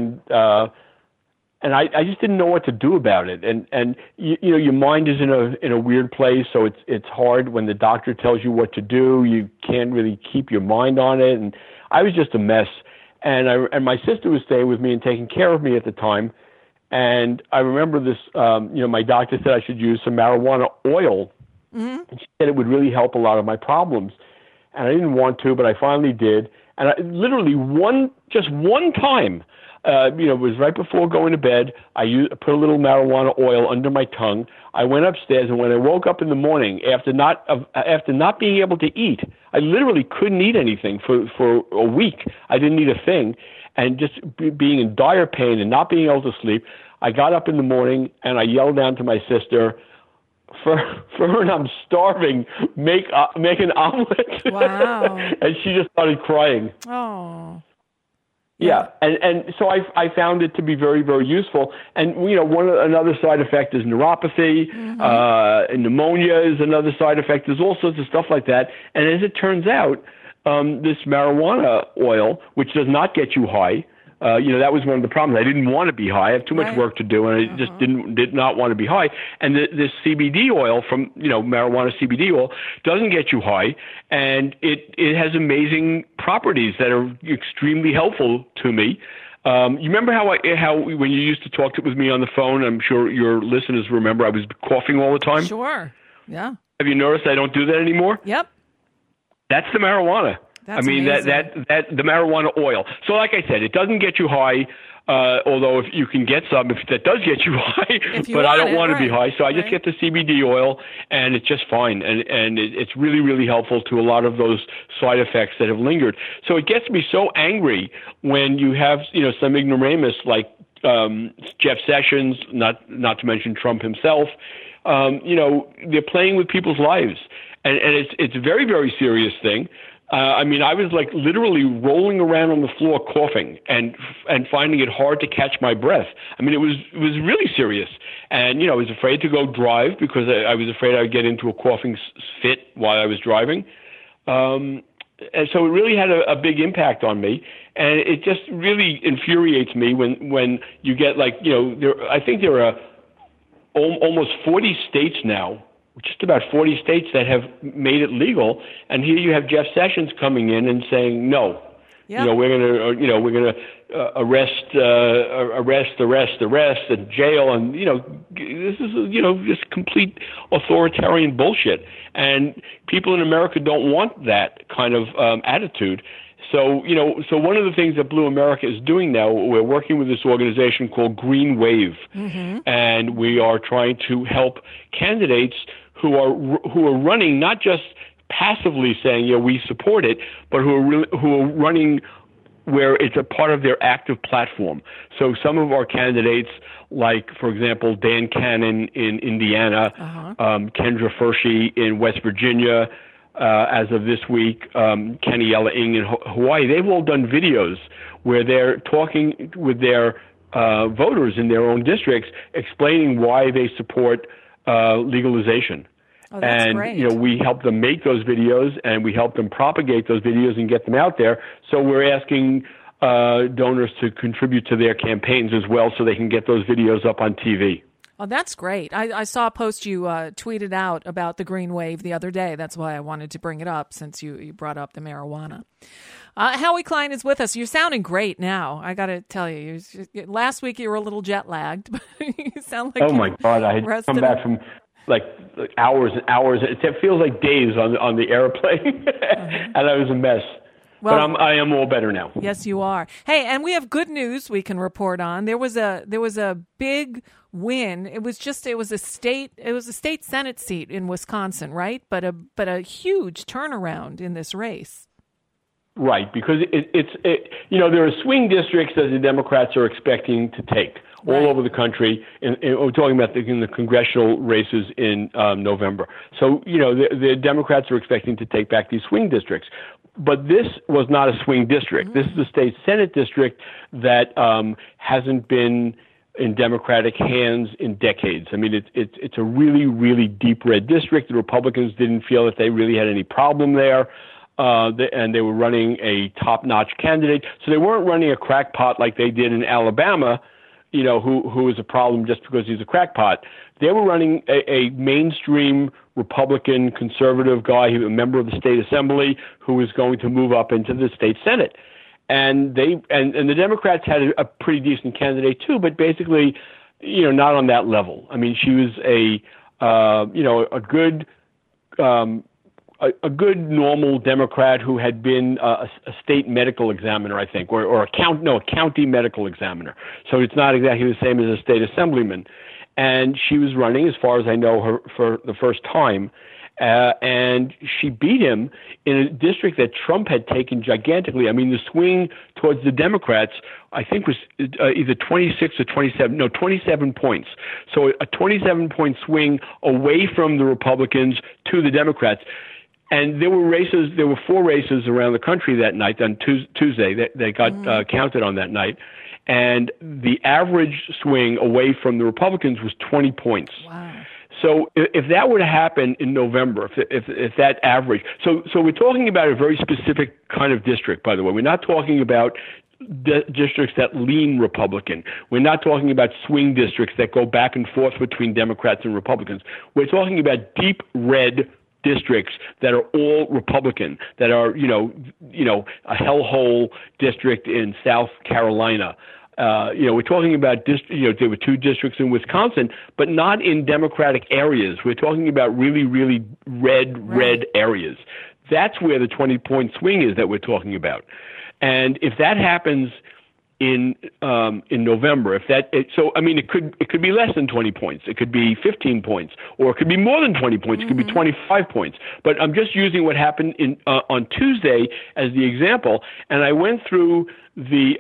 And I just didn't know what to do about it. And your mind is in a weird place, so it's hard when the doctor tells you what to do. You can't really keep your mind on it. And I was just a mess. And my sister was staying with me and taking care of me at the time. And I remember this, my doctor said I should use some marijuana oil. Mm-hmm. And she said it would really help a lot of my problems. And I didn't want to, but I finally did. And I literally just one time, it was right before going to bed. I put a little marijuana oil under my tongue. I went upstairs, and when I woke up in the morning, after not being able to eat, I literally couldn't eat anything for a week. I didn't eat a thing, and just being in dire pain and not being able to sleep, I got up in the morning and I yelled down to my sister, "Fern, I'm starving. Make an omelet." Wow! And she just started crying. Oh. Yeah, and so I found it to be very, very useful. And another side effect is neuropathy, and pneumonia is another side effect. There's all sorts of stuff like that. And as it turns out, this marijuana oil, which does not get you high, that was one of the problems. I didn't want to be high. I have too much work to do, and I just did not want to be high. And this CBD oil from, marijuana CBD oil doesn't get you high, and it has amazing properties that are extremely helpful to me. You remember how when you used to talk with me on the phone, I'm sure your listeners remember I was coughing all the time? Sure, yeah. Have you noticed I don't do that anymore? Yep. That's the marijuana. That's amazing. that the marijuana oil. So like I said, it doesn't get you high, although if you can get some, if that does get you high, but I don't want to be high. So I just get the CBD oil, and it's just fine. And it's really, really helpful to a lot of those side effects that have lingered. So it gets me so angry when you have, some ignoramus like Jeff Sessions, not to mention Trump himself, they're playing with people's lives. And it's a very, very serious thing. I was literally rolling around on the floor coughing and finding it hard to catch my breath. It was really serious. And, I was afraid to go drive because I was afraid I would get into a coughing fit while I was driving. And so it really had a big impact on me. And it just really infuriates me when you get I think there are almost 40 states now, just about 40 states that have made it legal, and here you have Jeff Sessions coming in and saying no. Yep. We're going to arrest, and jail, and this is just complete authoritarian bullshit. And people in America don't want that kind of attitude. So one of the things that Blue America is doing now, we're working with this organization called Green Wave, and we are trying to help candidates who are running, not just passively saying, we support it, but who are running where it's a part of their active platform. So some of our candidates, like, for example, Dan Cannon in Indiana, Kendra Furshey in West Virginia, as of this week, Kaniela Ng in Hawaii, they've all done videos where they're talking with their voters in their own districts, explaining why they support legalization. Oh, that's and great. We help them make those videos, and we help them propagate those videos and get them out there. So we're asking donors to contribute to their campaigns as well, so they can get those videos up on TV. Oh, that's great. I saw a post you tweeted out about the Green Wave the other day. That's why I wanted to bring it up, since you brought up the marijuana. Howie Klein is with us. You're sounding great now. I got to tell you. Last week you were a little jet lagged, but you sound like my God, I had come back from like hours and hours. It feels like days on the airplane, and I was a mess. Well, but I am all better now. Yes, you are. Hey, and we have good news we can report on. There was a big win. It was a state Senate seat in Wisconsin, right? But a huge turnaround in this race. Right, because there are swing districts that the Democrats are expecting to take all over the country. And we're talking about in the congressional races in November. So, the Democrats are expecting to take back these swing districts. But this was not a swing district. This is a state Senate district that hasn't been in Democratic hands in decades. I mean, it's a really, really deep red district. The Republicans didn't feel that they really had any problem there. And they were running a top-notch candidate. So they weren't running a crackpot like they did in Alabama, who is a problem just because he's a crackpot. They were running a mainstream Republican conservative guy, a member of the state assembly, who was going to move up into the state Senate. And the Democrats had a pretty decent candidate too, but basically, not on that level. I mean, she was a good normal Democrat who had been a state medical examiner, I think, or a county medical examiner. So it's not exactly the same as a state assemblyman. And she was running, as far as I know, her for the first time. And she beat him in a district that Trump had taken gigantically. I mean, the swing towards the Democrats, I think, was either 26 or 27. No, 27 points. So a 27-point swing away from the Republicans to the Democrats. And there were 4 races around the country that night, on Tuesday, that got counted on that night. And the average swing away from the Republicans was 20 points. Wow. So if that were to happen in November, if that average, so we're talking about a very specific kind of district, by the way. We're not talking about districts that lean Republican. We're not talking about swing districts that go back and forth between Democrats and Republicans. We're talking about deep red districts that are all Republican, that are, a hellhole district in South Carolina. We're talking about, there were 2 districts in Wisconsin, but not in Democratic areas. We're talking about really, really red areas. That's where the 20-point swing is that we're talking about. And if that happens in November, it could be less than 20 points. It could be 15 points, or it could be more than 20 points. It could be 25 points. But I'm just using what happened on Tuesday as the example. And I went through the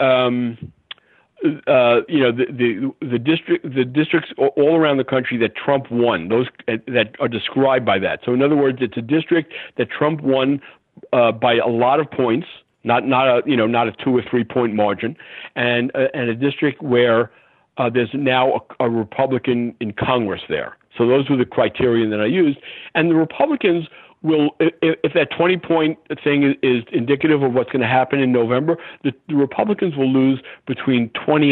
districts all around the country that Trump won, those that are described by that. So in other words, it's a district that Trump won by a lot of points, not a 2 or 3 point margin, and a district where there's now a Republican in Congress there. So those were the criteria that I used, and the Republicans will, if that 20-point thing is indicative of what's going to happen in November, the Republicans will lose between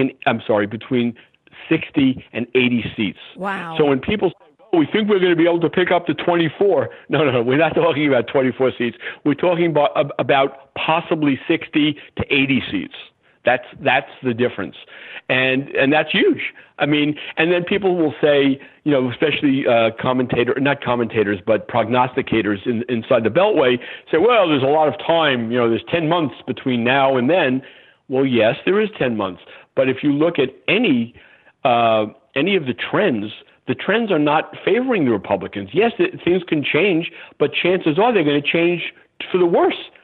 60 and 80 seats. Wow. So when people say, oh, we think we're going to be able to pick up to 24, no, we're not talking about 24 seats. We're talking about possibly 60 to 80 seats. That's the difference. And that's huge. I mean, and then people will say, especially not commentators, but prognosticators inside the Beltway say, well, there's a lot of time. There's 10 months between now and then. Well, yes, there is 10 months. But if you look at any of the trends are not favoring the Republicans. Yes, things can change, but chances are they're going to change for the worse.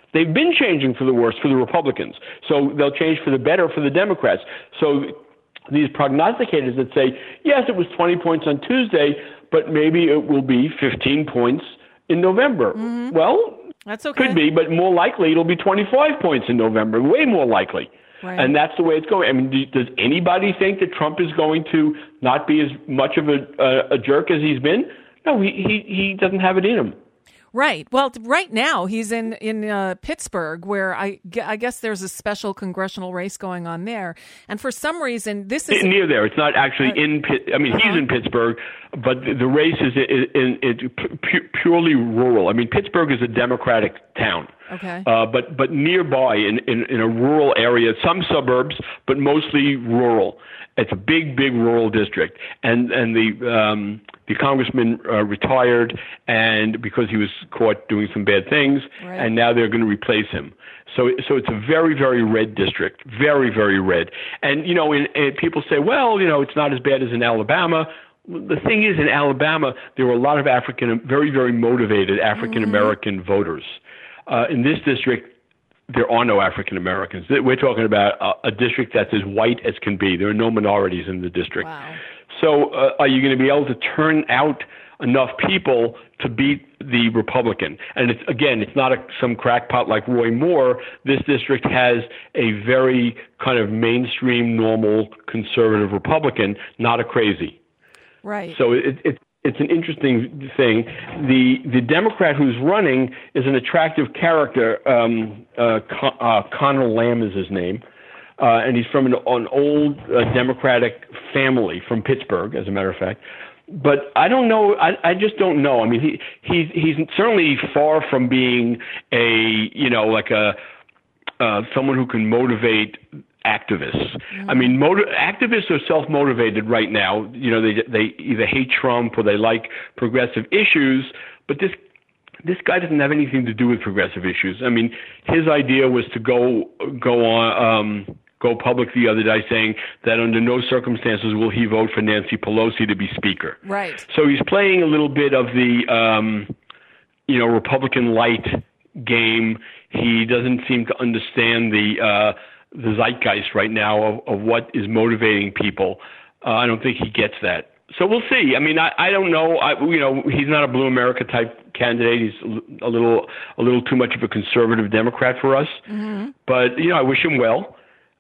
They've been changing for the worse for the Republicans. So they'll change for the better for the Democrats. So these prognosticators that say, yes, it was 20 points on Tuesday, but maybe it will be 15 points in November. Mm-hmm. Well, that's okay. Could be, but more likely it'll be 25 points in November, way more likely. Right. And that's the way it's going. I mean, does anybody think that Trump is going to not be as much of a jerk as he's been? No, he doesn't have it in him. Right. Well, right now he's in Pittsburgh, where I guess there's a special congressional race going on there. And for some reason, this is near there. It's not actually in Pitt. I mean, he's in Pittsburgh, but the race is purely rural. I mean, Pittsburgh is a Democratic town. Okay. But nearby in a rural area, some suburbs, but mostly rural. It's a big rural district, and the congressman retired, and because he was caught doing some bad things, right. And now they're going to replace him. So it's a very red district, very red. And and people say, well, it's not as bad as in Alabama. The thing is, in Alabama, there were a lot of very motivated African American voters. In this district, there are no African Americans. We're talking about a district that's as white as can be. There are no minorities in the district. Wow. So are you going to be able to turn out enough people to beat the Republican? And it's not some crackpot like Roy Moore. This district has a very kind of mainstream, normal, conservative Republican, not a crazy. Right. So it's an interesting thing. The Democrat who's running is an attractive character. Conor Lamb is his name, and he's from an old Democratic family from Pittsburgh, as a matter of fact. But I don't know. I just don't know. I mean, he's certainly far from being someone who can motivate activists. I mean, activists are self-motivated right now. They either hate Trump or they like progressive issues, but this guy doesn't have anything to do with progressive issues. I mean, his idea was to go public the other day saying that under no circumstances will he vote for Nancy Pelosi to be speaker. Right. So he's playing a little bit of the Republican light game. He doesn't seem to understand the zeitgeist right now of what is motivating people. I don't think he gets that. So we'll see. I mean, I don't know. He's not a Blue America type candidate. He's a little too much of a conservative Democrat for us. Mm-hmm. But I wish him well.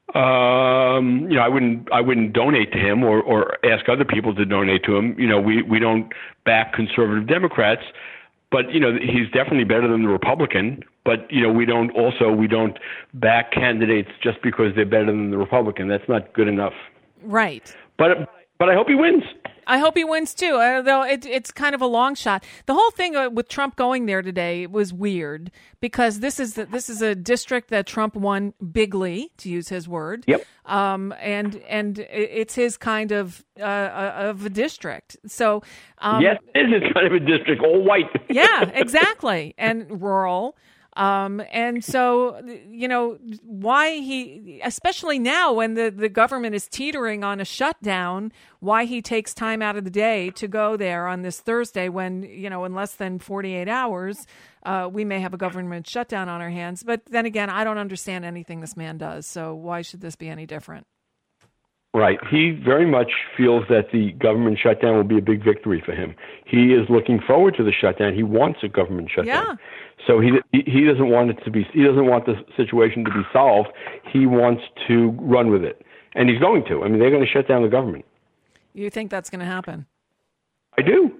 I wouldn't donate to him or ask other people to donate to him. We don't back conservative Democrats, but he's definitely better than the Republican. But we don't back candidates just because they're better than the Republican. That's not good enough. Right. But I hope he wins. I hope he wins too, though it's kind of a long shot. The whole thing with Trump going there today was weird because this is a district that Trump won bigly, to use his word. Yep. And it's his kind of a district. So yes, it is kind of a district, all white. Yeah, exactly, and rural. And so, why he, especially now when the government is teetering on a shutdown, why he takes time out of the day to go there on this Thursday when, in less than 48 hours, we may have a government shutdown on our hands. But then again, I don't understand anything this man does. So why should this be any different? Right. He very much feels that the government shutdown will be a big victory for him. He is looking forward to the shutdown. He wants a government shutdown. Yeah. So he doesn't want it to be. He doesn't want the situation to be solved. He wants to run with it, and he's going to. I mean, they're going to shut down the government. You think that's going to happen? I do.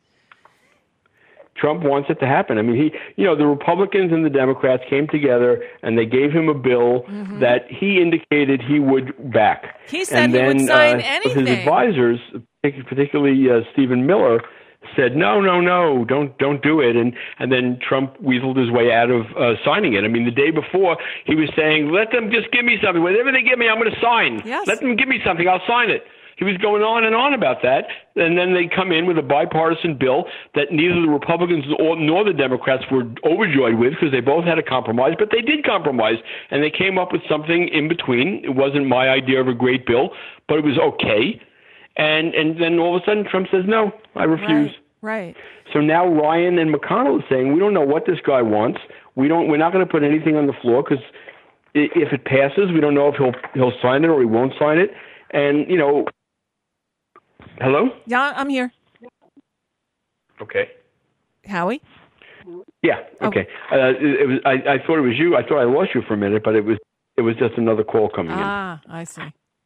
Trump wants it to happen. I mean, the Republicans and the Democrats came together and they gave him a bill that he indicated he would back. He said he would sign anything. His advisors, particularly Stephen Miller, said, no, don't do it. And then Trump weaseled his way out of signing it. I mean, the day before, he was saying, let them just give me something. Whatever they give me, I'm going to sign. Yes. Let them give me something. I'll sign it. He was going on and on about that. And then they come in with a bipartisan bill that neither the Republicans nor the Democrats were overjoyed with because they both had a compromise. But they did compromise, and they came up with something in between. It wasn't my idea of a great bill, but it was okay. And then all of a sudden Trump says, no, I refuse. Right. So now Ryan and McConnell are saying, we don't know what this guy wants. We're not going to put anything on the floor because if it passes, we don't know if he'll sign it or he won't sign it. And hello? Yeah, I'm here. Okay. Howie? Yeah. Okay. It was. I thought it was you. I thought I lost you for a minute, but it was just another call coming in. Ah, I see.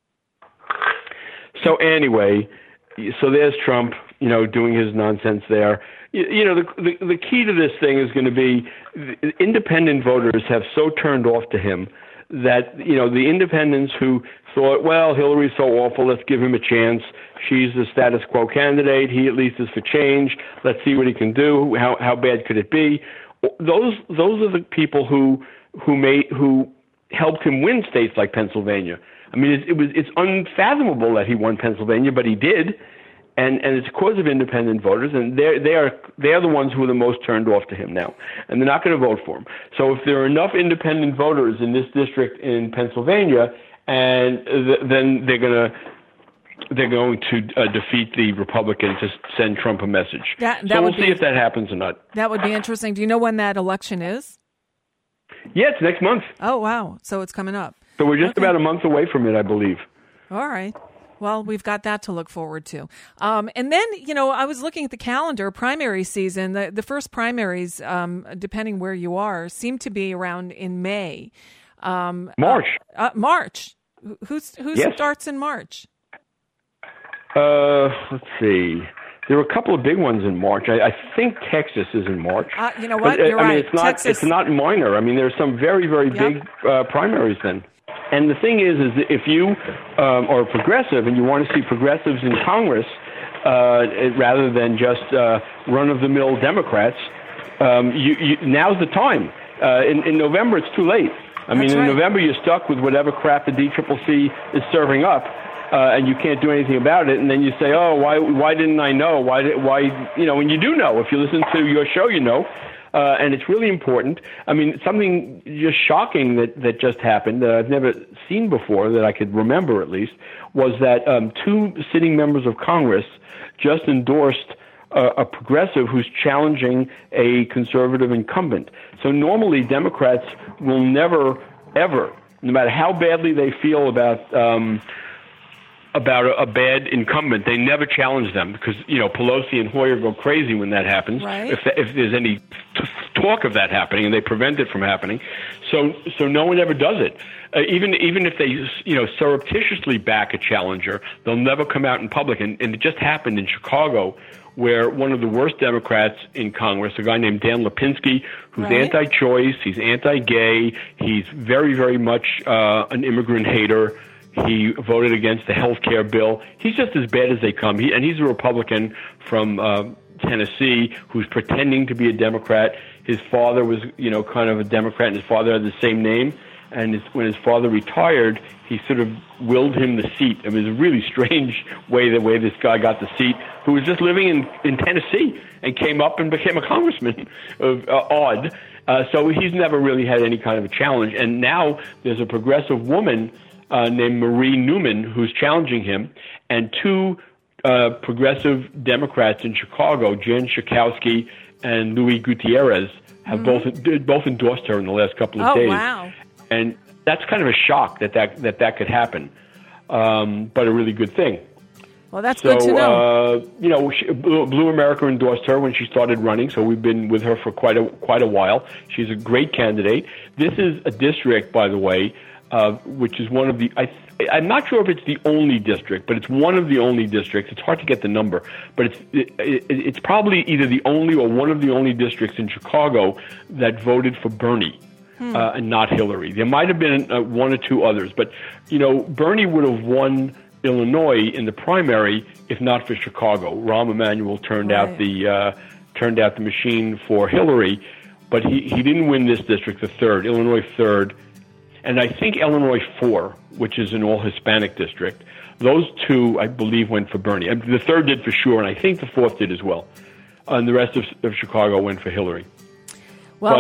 So anyway, so there's Trump, doing his nonsense there. The key to this thing is going to be independent voters have so turned off to him that, the independents who thought, well, Hillary's so awful, let's give him a chance. She's the status quo candidate. He at least is for change. Let's see what he can do. How bad could it be? Those are the people who helped him win states like Pennsylvania. I mean, it's unfathomable that he won Pennsylvania, but he did, and it's because of independent voters, and they're the ones who are the most turned off to him now, and they're not going to vote for him. So if there are enough independent voters in this district in Pennsylvania, and then they're going to defeat the Republicans to send Trump a message. So we'll see if that happens or not. That would be interesting. Do you know when that election is? Yeah, it's next month. Oh, wow. So it's coming up. So we're just about a month away from it, I believe. All right. Well, we've got that to look forward to. And then, I was looking at the calendar, primary season. The first primaries, depending where you are, seem to be around in May. March. March. Who starts in March? Let's see. There are a couple of big ones in March. I think Texas is in March. You know what? You're right. It's not minor. I mean, there's some very, very big primaries then. And the thing is that if you are progressive and you want to see progressives in Congress rather than just run-of-the-mill Democrats, now's the time. In November, it's too late. I mean, in November, you're stuck with whatever crap the DCCC is serving up. And you can't do anything about it, and then you say, "Oh, why didn't I know? Why? When you do know, if you listen to your show, and it's really important. I mean, something just shocking that just happened that I've never seen before, that I could remember at least, was that 2 sitting members of Congress just endorsed a progressive who's challenging a conservative incumbent. So normally Democrats will never, ever, no matter how badly they feel about a bad incumbent, they never challenge them because, Pelosi and Hoyer go crazy when that happens. Right. If there's any talk of that happening, and they prevent it from happening. So no one ever does it. Even if they, surreptitiously back a challenger, they'll never come out in public. And it just happened in Chicago, where one of the worst Democrats in Congress, a guy named Dan Lipinski, who's anti-choice, he's anti-gay, he's very, very much an immigrant hater. He voted against the health care bill. He's just as bad as they come. He's a Republican from Tennessee who's pretending to be a Democrat. His father was, kind of a Democrat, and his father had the same name. And when his father retired, he sort of willed him the seat. It was a really strange way this guy got the seat, who was just living in Tennessee and came up and became a congressman. Odd. So he's never really had any kind of a challenge. And now there's a progressive woman named Marie Newman who's challenging him, and 2 progressive Democrats in Chicago, Jen Schakowsky and Louis Gutierrez, have both endorsed her in the last couple of days. Oh, wow. And that's kind of a shock that could happen, but a really good thing. Well, that's good to know. Blue America endorsed her when she started running, so we've been with her for quite a while. She's a great candidate. This is a district, by the way, which is one of the, I'm not sure if it's the only district, but it's one of the only districts. It's hard to get the number, but it's probably either the only or one of the only districts in Chicago that voted for Bernie and not Hillary. There might have been 1 or 2 others, but Bernie would have won Illinois in the primary if not for Chicago. Rahm Emanuel turned out the machine for Hillary, but he didn't win this district, the 3rd, Illinois 3rd. And I think Illinois 4, which is an all-Hispanic district. Those 2, I believe, went for Bernie. The 3rd did for sure, and I think the 4th did as well. And the rest of Chicago went for Hillary. Well,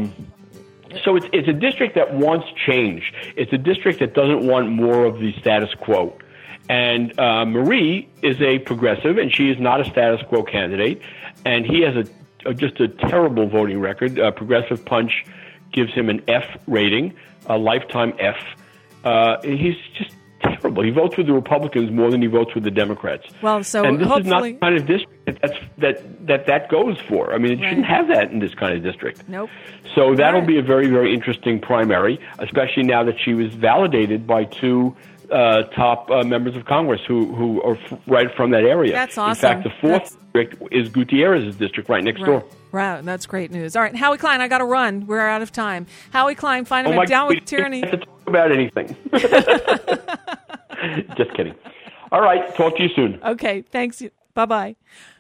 but so it's a district that wants change. It's a district that doesn't want more of the status quo. And Marie is a progressive, and she is not a status quo candidate. And he has a just a terrible voting record. Progressive Punch gives him an F rating, a lifetime F. He's just terrible. He votes with the Republicans more than he votes with the Democrats. Well, so and this hopefully... is not the kind of district that goes for. I mean, it shouldn't have that in this kind of district. Nope. So that'll be a very, very interesting primary, especially now that she was validated by two top members of Congress who are right from that area. That's awesome. In fact, the fourth district is Gutierrez's district right next door. Wow, that's great news. All right, Howie Klein, I got to run. We're out of time. Howie Klein, find him at Down with Tyranny. We don't have to talk about anything. Just kidding. All right, talk to you soon. Okay, thanks. Bye-bye.